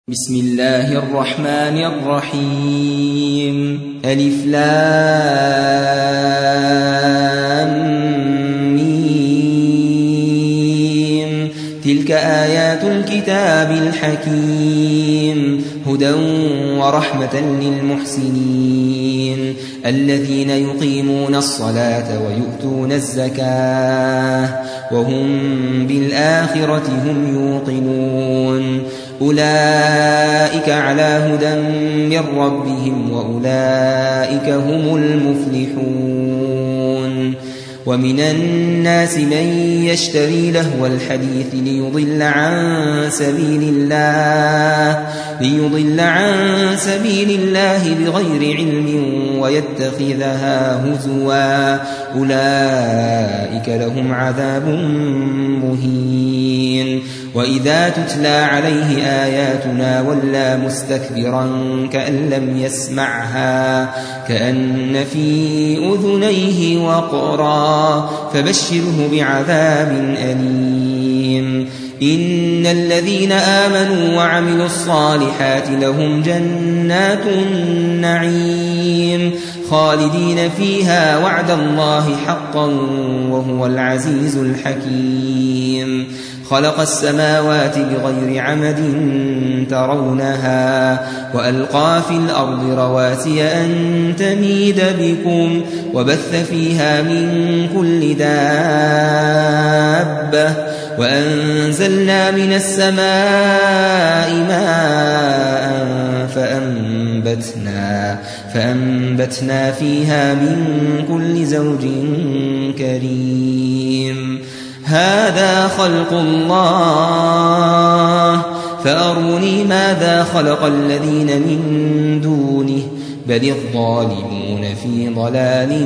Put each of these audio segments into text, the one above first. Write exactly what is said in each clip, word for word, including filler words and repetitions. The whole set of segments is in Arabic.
بسم الله الرحمن الرحيم ألف لام ميم تلك آيات الكتاب الحكيم هدى ورحمة للمحسنين الذين يقيمون الصلاة ويؤتون الزكاة وهم بالآخرة هم يوقنون أولئك على هدى من ربهم وأولئك هم المفلحون ومن الناس من يشتري لهو الحديث ليضل عن سبيل الله ليضل عن سبيل الله بغير علم ويتخذها هزوا أولئك لهم عذاب مهين وإذا تتلى عليه آياتنا ولى مستكبرا كأن لم يسمعها كأن في أذنيه وقرا فبشره بعذاب أليم إن الذين آمنوا وعملوا الصالحات لهم جنات النعيم خالدين فيها وعد الله حقا وهو العزيز الحكيم خلق السماوات بغير عمد ترونها وألقى في الأرض رواسي أن تميد بكم وبث فيها من كل دابة وأنزلنا من السماء ماء فأنبتنا, فأنبتنا فيها من كل زوج كريم هذا خلق الله فأروني ماذا خلق الذين من دونه بل الظالمون في ضلال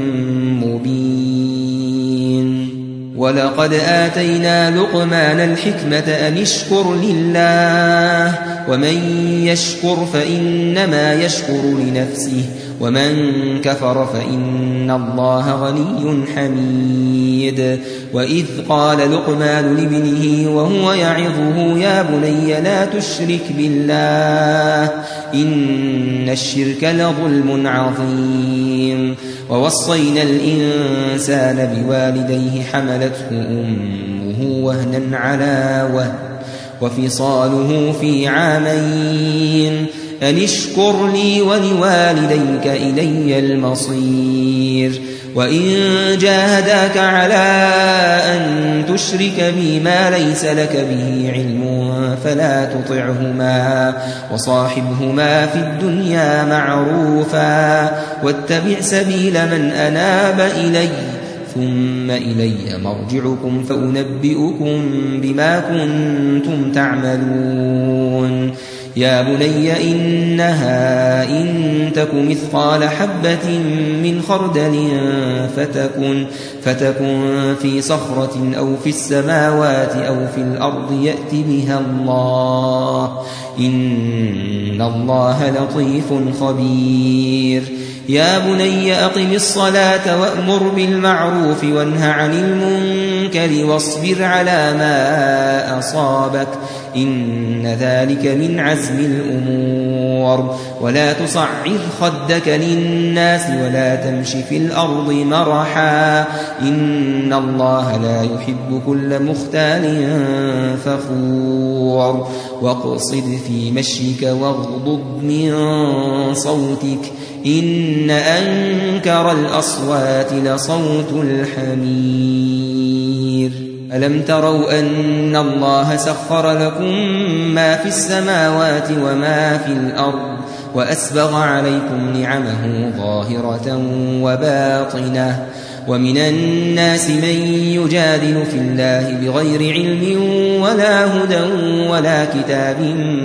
مبين ولقد آتينا لقمان الحكمة أن اشكر لله ومن يشكر فإنما يشكر لنفسه ومن كفر فإن الله غني حميد وإذ قال لقمان لابنه وهو يعظه يا بني لا تشرك بالله إن الشرك لظلم عظيم ووصينا الإنسان بوالديه حملته أمه وهنا على وهن وفصاله في عامين أن اشكر لي ولوالديك إلي المصير وإن جاهداك على أن تشرك بي ما ليس لك به علم فلا تطعهما وصاحبهما في الدنيا معروفا واتبع سبيل من أناب إلي ثم إلي مرجعكم فأنبئكم بما كنتم تعملون يا بني إنها إن تك مثقال حبة من خردل فتكن, فتكن في صخرة أو في السماوات أو في الأرض يأت بها الله إن الله لطيف خبير يا بني أقم الصلاة وأمر بالمعروف وانه عن المنكر واصبر على ما أصابك إن ذلك من عزم الأمور ولا تصعر خدك للناس ولا تمش في الأرض مرحا إن الله لا يحب كل مختال فخور واقصد في مشيك واغضض من صوتك إن أنكر الأصوات لصوت الحمير ألم تروا أن الله سخر لكم ما في السماوات وما في الأرض وأسبغ عليكم نعمه ظاهرة وباطنة ومن الناس من يجادل في الله بغير علم ولا هدى ولا كتاب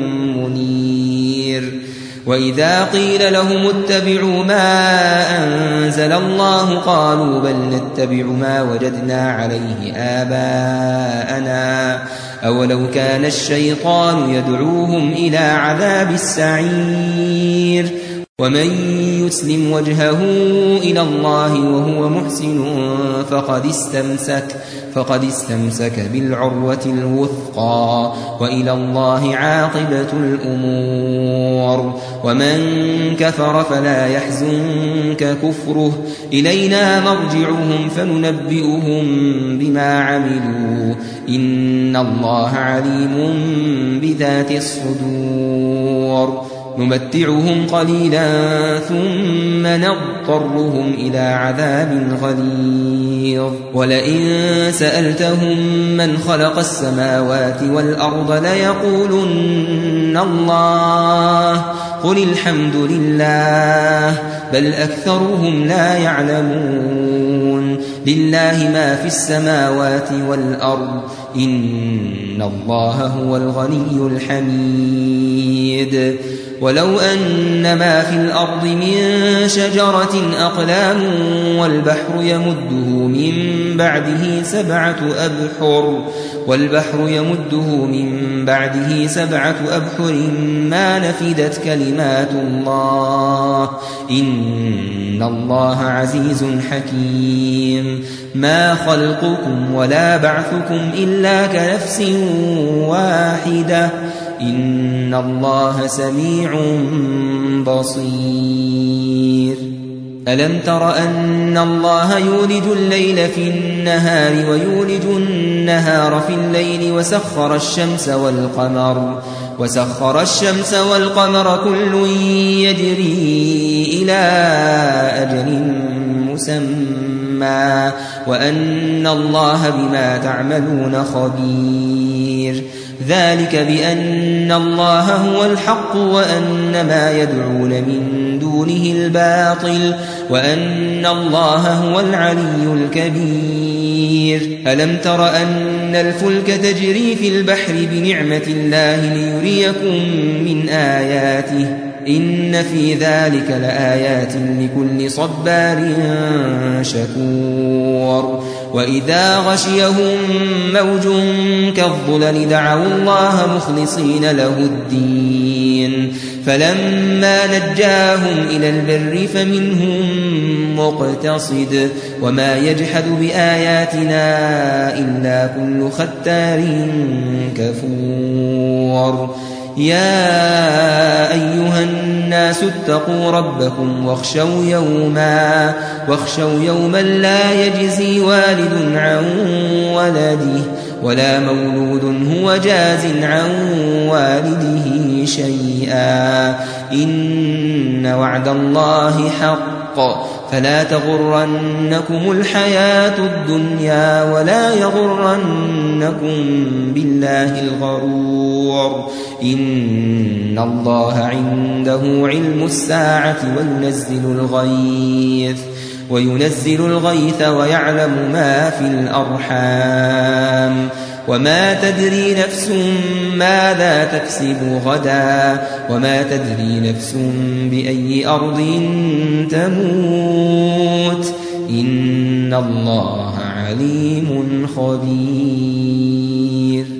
منير وإذا قيل لهم اتبعوا ما أنزل الله قالوا بل نتبع ما وجدنا عليه آباءنا أولو كان الشيطان يدعوهم إلى عذاب السعير ومن يسلم وجهه إلى الله وهو محسن فقد استمسك فقد استمسك بالعروة الوثقى وإلى الله عاقبة الأمور. ومن كفر فلا يحزنك كفره إلينا مرجعهم فننبئهم بما عملوا إن الله عليم بذات الصدور. نمتعهم قليلا ثم نضطرهم إلى عذاب غليظ. ولئن سألتهم من خلق السماوات والأرض ليقولن الله قل الحمد لله بل أكثرهم لا يعلمون. لله ما في السماوات والأرض إن الله هو الغني الحميد. ولو أن ما في الأرض من شجرة أقلام والبحر يمده من بعده سبعة أبحر والبحر يمده من بعده سبعة أبحر ما نفدت كلمات الله إن الله عزيز حكيم. ما خلقكم ولا بعثكم إلا كنفس واحدة إن الله سميع بصير. ألم تر أن الله يولج الليل في النهار ويولج النهار في الليل وسخر الشمس والقمر وسخر الشمس والقمر كل يجري إلى أجل مسمى وأن الله بما تعملون خبير. ذلك بأن الله هو الحق وأن ما يدعون من دونه الباطل وأن الله هو العلي الكبير. ألم تر أن الفلك تجري في البحر بنعمة الله ليريكم من آياته إن في ذلك لآيات لكل صبار شكور. وإذا غشيهم موج كالظلل دعوا الله مخلصين له الدين فلما نجاهم إلى البر فمنهم مقتصد وما يجحد بآياتنا إلا كل ختار كفور. يا أيها الناس اتقوا ربكم واخشوا يوما واخشوا يوما لا يجزي والد عن ولده ولا مولود هو جاز عن والده شيئا إن وعد الله حق فلا تغرنكم الحياة الدنيا ولا يغرنكم بالله الغرور. إن الله عنده علم الساعة وينزل الغيث وينزل الغيث ويعلم ما في الأرحام وما تدري نفس ماذا تكسب غدا وما تدري نفس بأي أرض تموت إن الله عليم خبير.